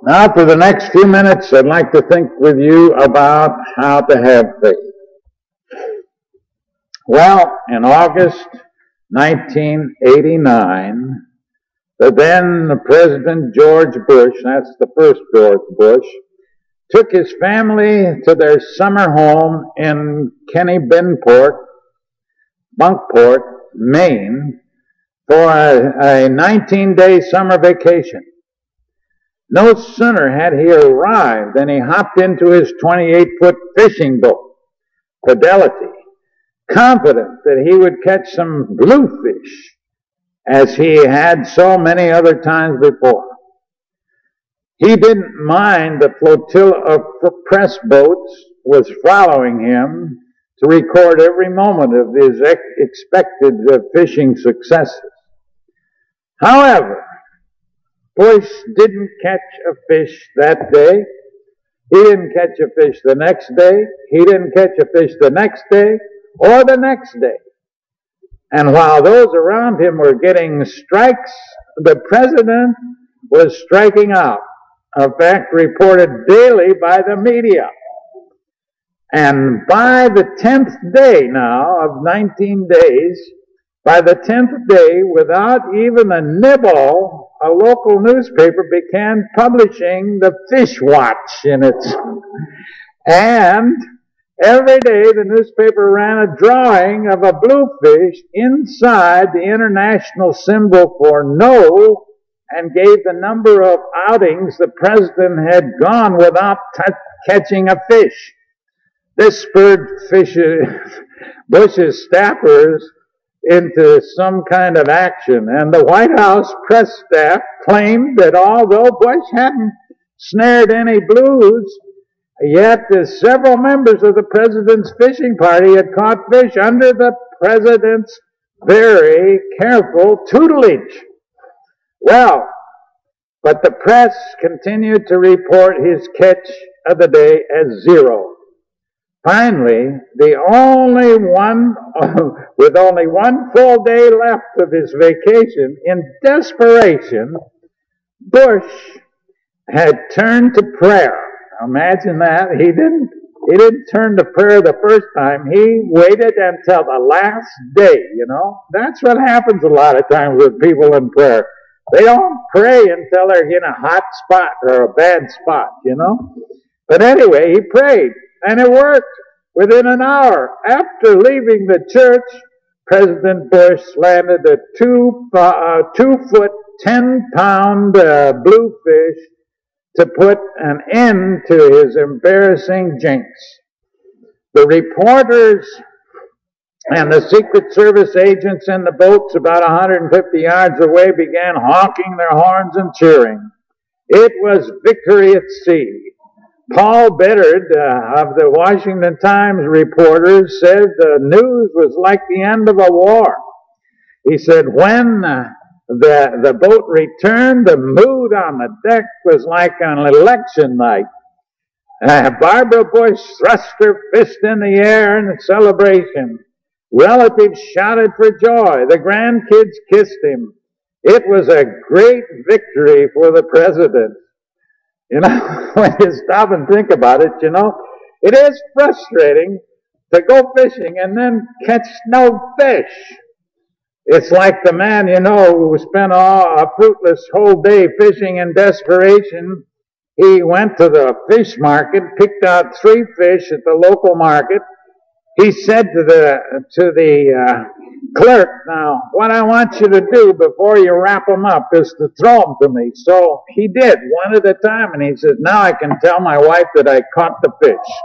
Now, for the next few minutes, I'd like to think with you about how to have faith. Well, in August 1989, the then President George Bush, that's the first George Bush, took his family to their summer home in Kennebunkport, Maine, for a 19-day summer vacation. No sooner had he arrived than he hopped into his 28-foot fishing boat, Fidelity, confident that he would catch some bluefish, as he had so many other times before. He didn't mind the flotilla of press boats was following him to record every moment of his expected fishing successes. However, Bush didn't catch a fish that day. He didn't catch a fish the next day. He didn't catch a fish the next day or the next day. And while those around him were getting strikes, the president was striking out. A fact reported daily by the media. And by the 10th day now of 19 days, by the 10th day, without even a nibble, a local newspaper began publishing the Fish Watch in it. And every day the newspaper ran a drawing of a bluefish inside the international symbol for no, and gave the number of outings the president had gone without catching a fish. This spurred Bush's staffers into some kind of action, and the White House press staff claimed that although Bush hadn't snared any blues, yet several members of the president's fishing party had caught fish under the president's very careful tutelage. Well, but the press continued to report his catch of the day as zero. Finally, with only one full day left of his vacation, in desperation, Bush had turned to prayer. Imagine that. He didn't turn to prayer the first time. He waited until the last day, you know. That's what happens a lot of times with people in prayer. They don't pray until they're in a hot spot or a bad spot, you know. But anyway, he prayed, and it worked. Within an hour after leaving the church, President Bush landed a 2-foot, 10-pound bluefish to put an end to his embarrassing jinx. The reporters and the Secret Service agents in the boats about 150 yards away began honking their horns and cheering. It was victory at sea. Paul Bedard of the Washington Times reporters said the news was like the end of a war. He said when the boat returned, the mood on the deck was like an election night. Barbara Bush thrust her fist in the air in celebration. Relatives shouted for joy. The grandkids kissed him. It was a great victory for the president. You know, when you stop and think about it, you know, it is frustrating to go fishing and then catch no fish. It's like the man, you know, who spent a fruitless whole day fishing in desperation. He went to the fish market, picked out 3 fish at the local market. He said to the clerk, now, what I want you to do before you wrap them up is to throw them to me. So he did, one at a time, and he said, now I can tell my wife that I caught the fish.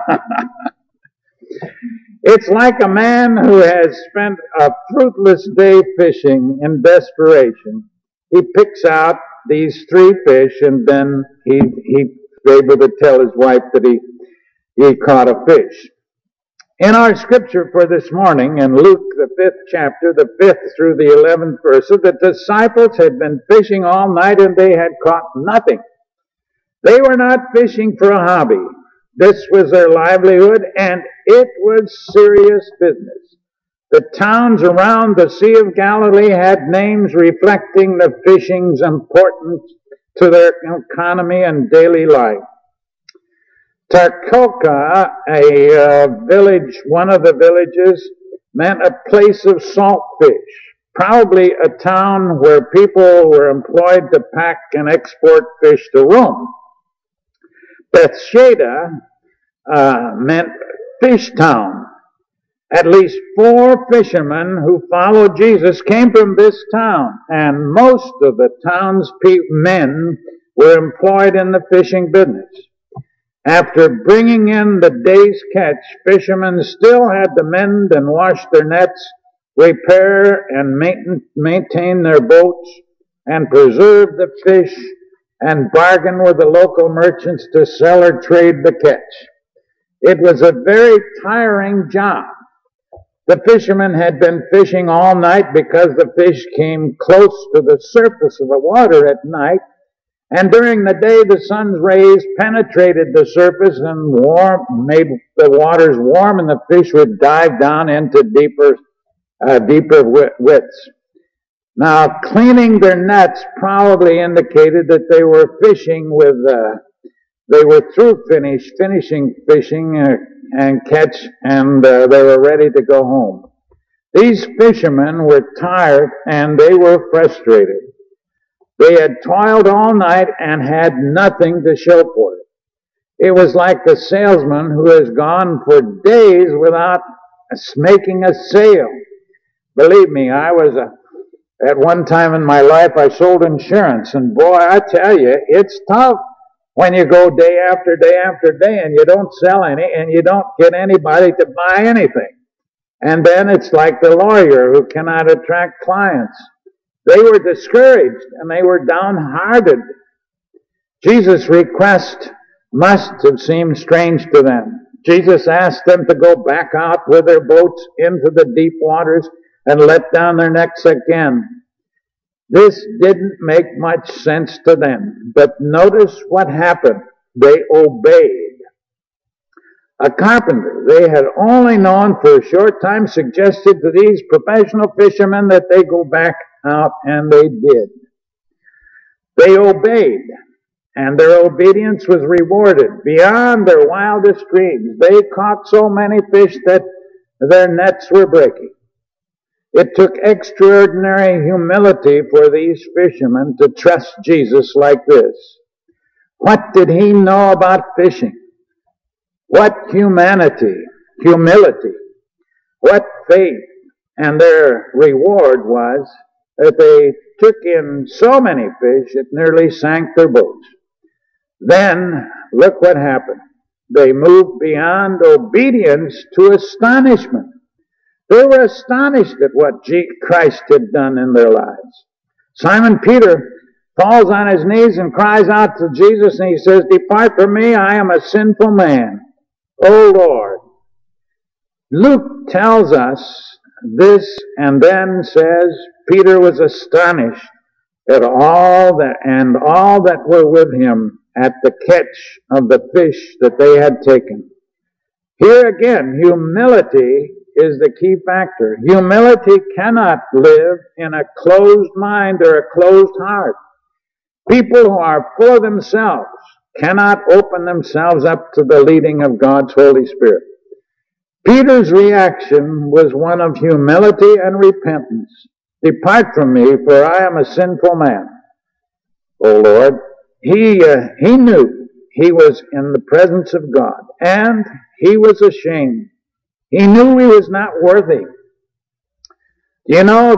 It's like a man who has spent a fruitless day fishing in desperation. He picks out these 3 fish, and then he's able to tell his wife that he caught a fish. In our scripture for this morning, in Luke, the 5th chapter, the 5th through the 11th verse, the disciples had been fishing all night and they had caught nothing. They were not fishing for a hobby. This was their livelihood, and it was serious business. The towns around the Sea of Galilee had names reflecting the fishing's importance to their economy and daily life. Tarcoca, a village, one of the villages, meant a place of salt fish, probably a town where people were employed to pack and export fish to Rome. Bethsaida meant fish town. At least 4 fishermen who followed Jesus came from this town, and most of the town's men were employed in the fishing business. After bringing in the day's catch, fishermen still had to mend and wash their nets, repair and maintain their boats, and preserve the fish, and bargain with the local merchants to sell or trade the catch. It was a very tiring job. The fishermen had been fishing all night because the fish came close to the surface of the water at night, and during the day the sun's rays penetrated the surface and made the waters warm, and the fish would dive down into deeper widths. Now, cleaning their nets probably indicated that they were fishing with, they were through finishing fishing and catch, and they were ready to go home. These fishermen were tired and they were frustrated. They had toiled all night and had nothing to show for it. It was like the salesman who has gone for days without making a sale. Believe me, at one time in my life, I sold insurance, and boy, I tell you, it's tough when you go day after day after day and you don't sell any and you don't get anybody to buy anything. And then it's like the lawyer who cannot attract clients. They were discouraged and they were downhearted. Jesus' request must have seemed strange to them. Jesus asked them to go back out with their boats into the deep waters and let down their nets again. This didn't make much sense to them, but notice what happened. They obeyed. A carpenter they had only known for a short time suggested to these professional fishermen that they go back out, and they did. They obeyed, and their obedience was rewarded beyond their wildest dreams. They caught so many fish that their nets were breaking. It took extraordinary humility for these fishermen to trust Jesus like this. What did he know about fishing? What humility, what faith, and their reward was that they took in so many fish it nearly sank their boats. Then, look what happened. They moved beyond obedience to astonishment. They were astonished at what Christ had done in their lives. Simon Peter falls on his knees and cries out to Jesus, and he says, "Depart from me, I am a sinful man, O Lord." Luke tells us this and then says Peter was astonished at all that were with him at the catch of the fish that they had taken. Here again, humility is the key factor. Humility cannot live in a closed mind or a closed heart. People who are full of themselves cannot open themselves up to the leading of God's Holy Spirit. Peter's reaction was one of humility and repentance. "Depart from me, for I am a sinful man, O Lord." He knew he was in the presence of God, and he was ashamed. He knew he was not worthy. You know,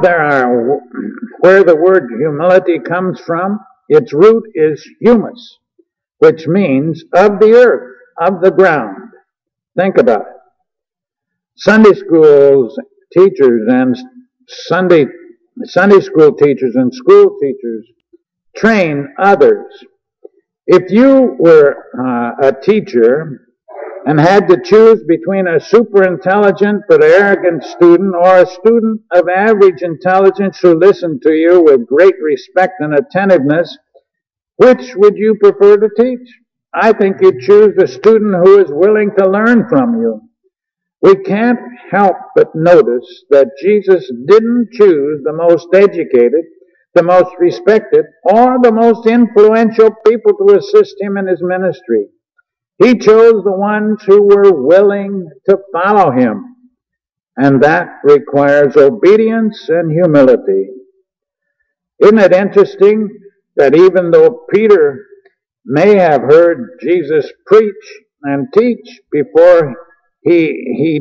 where the word humility comes from, its root is humus, which means of the earth, of the ground. Think about it. Sunday school teachers and Sunday school teachers and school teachers train others. If you were a teacher and had to choose between a super intelligent but arrogant student or a student of average intelligence who listened to you with great respect and attentiveness, which would you prefer to teach? I think you'd choose the student who is willing to learn from you. We can't help but notice that Jesus didn't choose the most educated, the most respected, or the most influential people to assist him in his ministry. He chose the ones who were willing to follow him, and that requires obedience and humility. Isn't it interesting that even though Peter may have heard Jesus preach and teach before he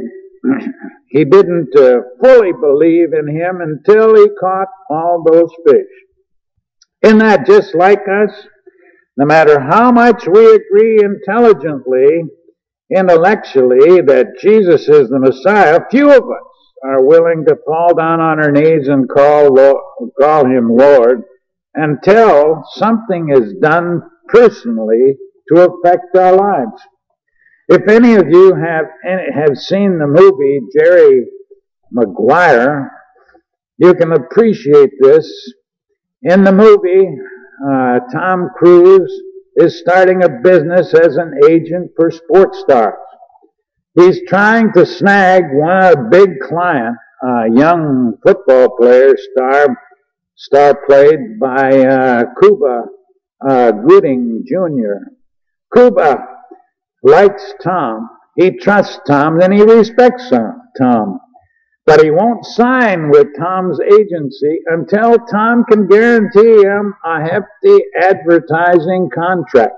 didn't fully believe in him until he caught all those fish. Isn't that just like us? No matter how much we agree intelligently, intellectually, that Jesus is the Messiah, few of us are willing to fall down on our knees and call him Lord until something is done personally to affect our lives. If any of you have seen the movie Jerry Maguire, you can appreciate this. In the movie, Tom Cruise is starting a business as an agent for sports stars. He's trying to snag one big client, a young football player, star played by Cuba Gooding Jr. Cuba likes Tom. He trusts Tom, and he respects Tom. But he won't sign with Tom's agency until Tom can guarantee him a hefty advertising contract.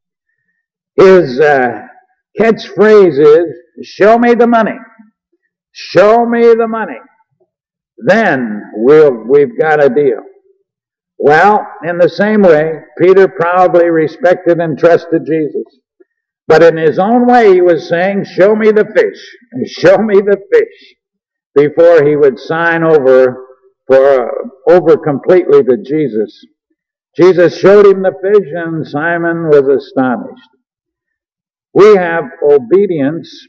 His catchphrase is, "Show me the money. Show me the money. Then we've got a deal." Well, in the same way, Peter probably respected and trusted Jesus. But in his own way, he was saying, "Show me the fish. Show me the fish," before he would sign over completely to Jesus. Jesus showed him the fish, and Simon was astonished. We have obedience,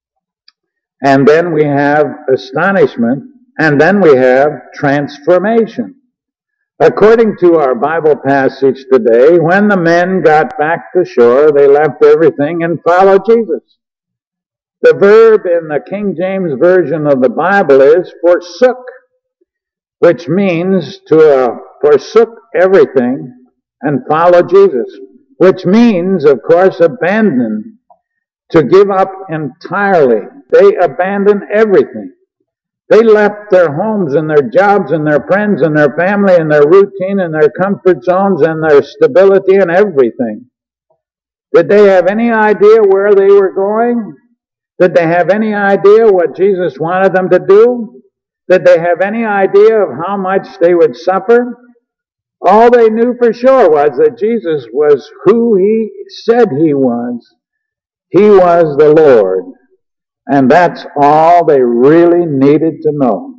and then we have astonishment, and then we have transformation. According to our Bible passage today, when the men got back to shore, they left everything and followed Jesus. The verb in the King James Version of the Bible is forsook, which means to forsook everything and follow Jesus, which means, of course, abandon, to give up entirely. They abandoned everything. They left their homes and their jobs and their friends and their family and their routine and their comfort zones and their stability and everything. Did they have any idea where they were going? Did they have any idea what Jesus wanted them to do? Did they have any idea of how much they would suffer? All they knew for sure was that Jesus was who he said he was. He was the Lord. And that's all they really needed to know.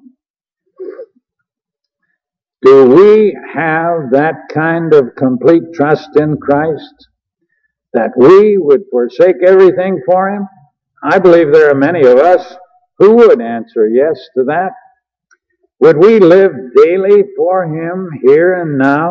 Do we have that kind of complete trust in Christ, that we would forsake everything for him? I believe there are many of us who would answer yes to that. Would we live daily for him here and now?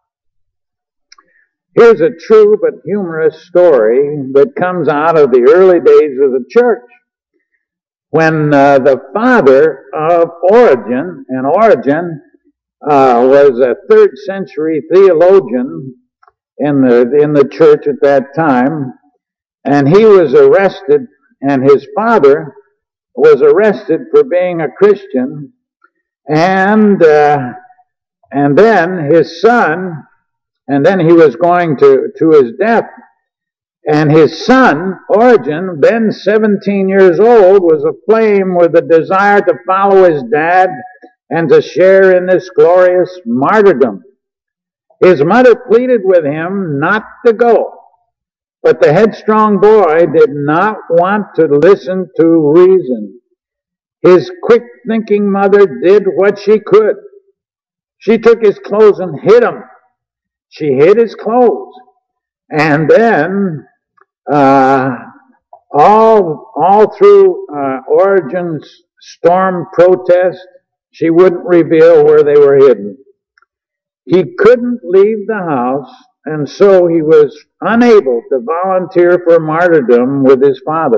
Here's a true but humorous story that comes out of the early days of the church. When the father of Origen, and Origen was a 3rd century theologian in the church at that time, and he was arrested, and his father was arrested for being a Christian, and then his son, and then he was going to his death. And his son, Origen, then 17 years old, was aflame with a desire to follow his dad and to share in this glorious martyrdom. His mother pleaded with him not to go, but the headstrong boy did not want to listen to reason. His quick-thinking mother did what she could. She took his clothes and hid them. She hid his clothes. And then all through Origen's storm protest, she wouldn't reveal where they were hidden. He couldn't leave the house, and so he was unable to volunteer for martyrdom with his father.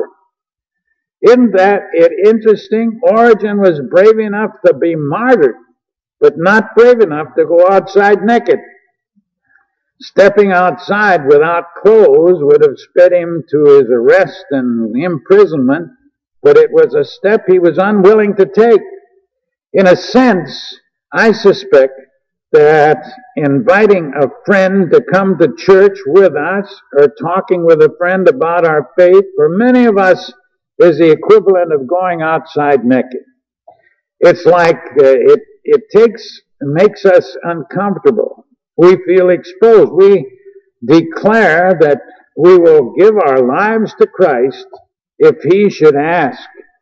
Isn't that interesting? Origen was brave enough to be martyred, but not brave enough to go outside naked. Stepping outside without clothes would have sped him to his arrest and imprisonment, but it was a step he was unwilling to take. In a sense, I suspect that inviting a friend to come to church with us or talking with a friend about our faith, for many of us, is the equivalent of going outside naked. It's like it makes us uncomfortable. We feel exposed. We declare that we will give our lives to Christ if He should ask.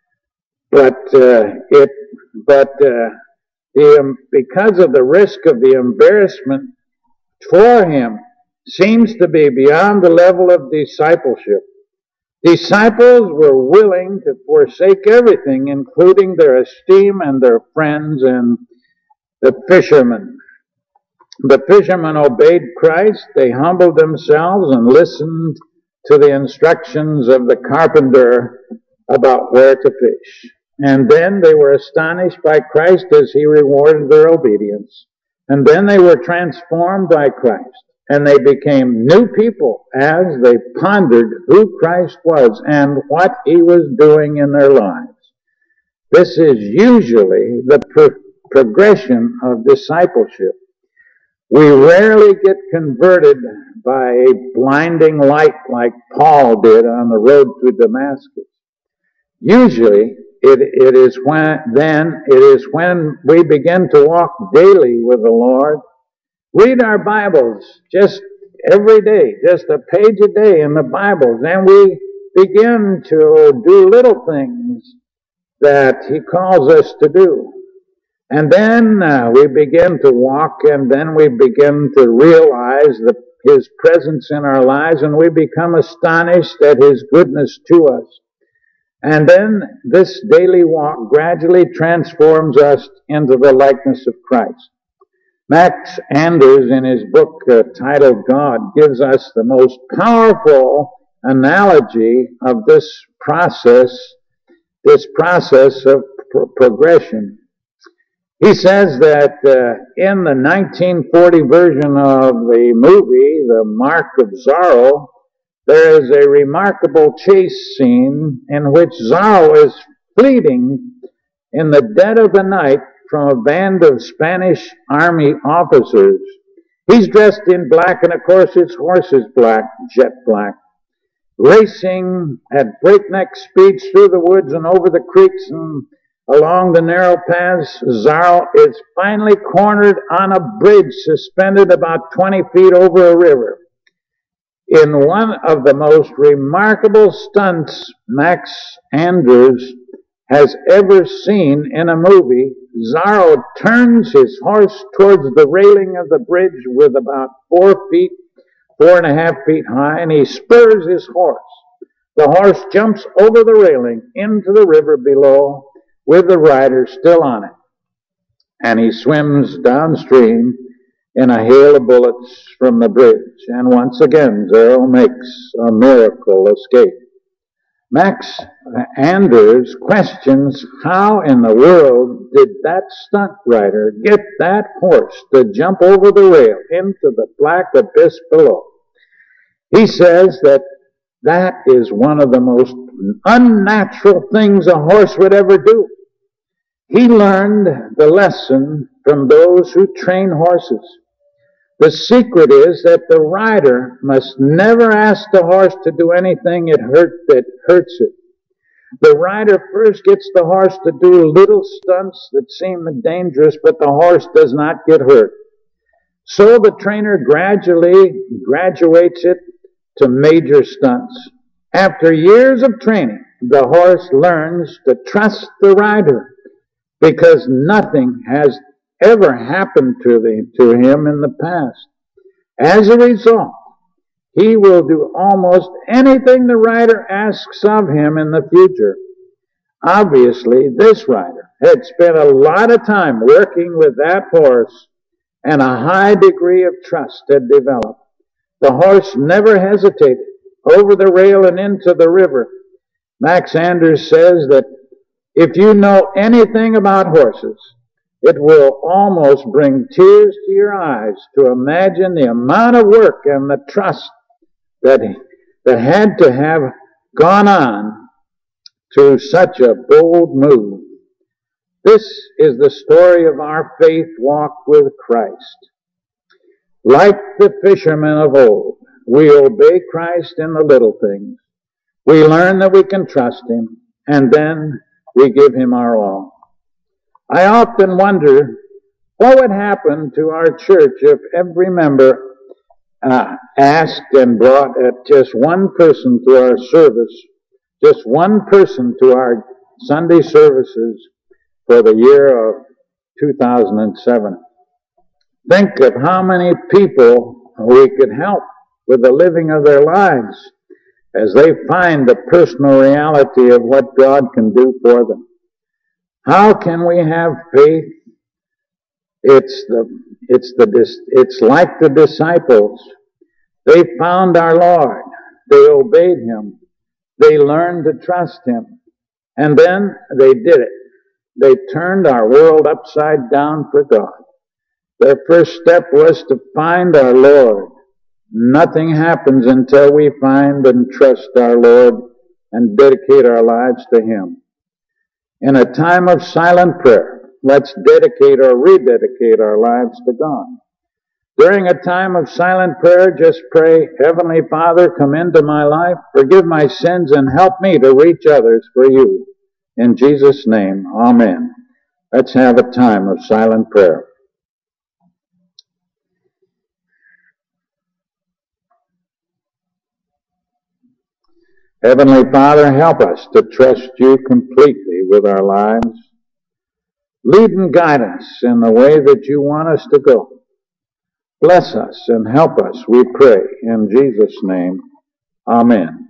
Because of the risk of the embarrassment for Him seems to be beyond the level of discipleship. Disciples were willing to forsake everything, including their esteem and their friends, and the fishermen. The fishermen obeyed Christ. They humbled themselves and listened to the instructions of the carpenter about where to fish. And then they were astonished by Christ as He rewarded their obedience. And then they were transformed by Christ. And they became new people as they pondered who Christ was and what He was doing in their lives. This is usually the progression of discipleship. We rarely get converted by a blinding light like Paul did on the road to Damascus. Usually, it is when we begin to walk daily with the Lord. Read our Bibles just every day, just a page a day in the Bibles, and we begin to do little things that He calls us to do. And then we begin to walk, and then we begin to realize His presence in our lives, and we become astonished at His goodness to us. And then this daily walk gradually transforms us into the likeness of Christ. Max Anders, in his book titled God, gives us the most powerful analogy of this process of progression. He says that in the 1940 version of the movie, The Mark of Zorro, there is a remarkable chase scene in which Zorro is fleeing in the dead of the night from a band of Spanish army officers. He's dressed in black, and of course his horse is black, jet black. Racing at breakneck speeds through the woods and over the creeks and along the narrow paths, Zorro is finally cornered on a bridge suspended about 20 feet over a river. In one of the most remarkable stunts Max Anders has ever seen in a movie, Zorro turns his horse towards the railing of the bridge with about 4.5 feet high, and he spurs his horse. The horse jumps over the railing into the river below with the rider still on it. And he swims downstream in a hail of bullets from the bridge. And once again, Zorro makes a miracle escape. Max Anders questions how in the world did that stunt rider get that horse to jump over the rail into the black abyss below. He says that is one of the most unnatural things a horse would ever do. He learned the lesson from those who train horses. The secret is that the rider must never ask the horse to do anything that hurts it. The rider first gets the horse to do little stunts that seem dangerous, but the horse does not get hurt. So the trainer gradually graduates it to major stunts. After years of training, the horse learns to trust the rider because nothing has ever happened to him in the past. As a result, he will do almost anything the rider asks of him in the future. Obviously, this rider had spent a lot of time working with that horse, and a high degree of trust had developed. The horse never hesitated over the rail and into the river. Max Anders says that if you know anything about horses, It will almost bring tears to your eyes to imagine the amount of work and the trust that had to have gone on to such a bold move. This is the story of our faith walk with Christ. Like the fishermen of old, we obey Christ in the little things. We learn that we can trust Him, and then we give Him our all. I often wonder what would happen to our church if every member asked and brought just one person to our service, just one person to our Sunday services for the year of 2007. Think of how many people we could help with the living of their lives as they find the personal reality of what God can do for them. How can we have faith? It's like the disciples. They found our Lord. They obeyed Him. They learned to trust Him. And then they did it. They turned our world upside down for God. Their first step was to find our Lord. Nothing happens until we find and trust our Lord and dedicate our lives to Him. In a time of silent prayer, let's dedicate or rededicate our lives to God. During a time of silent prayer, just pray, Heavenly Father, come into my life, forgive my sins, and help me to reach others for You. In Jesus' name, amen. Let's have a time of silent prayer. Heavenly Father, help us to trust You completely with our lives. Lead and guide us in the way that You want us to go. Bless us and help us, we pray, in Jesus' name. Amen.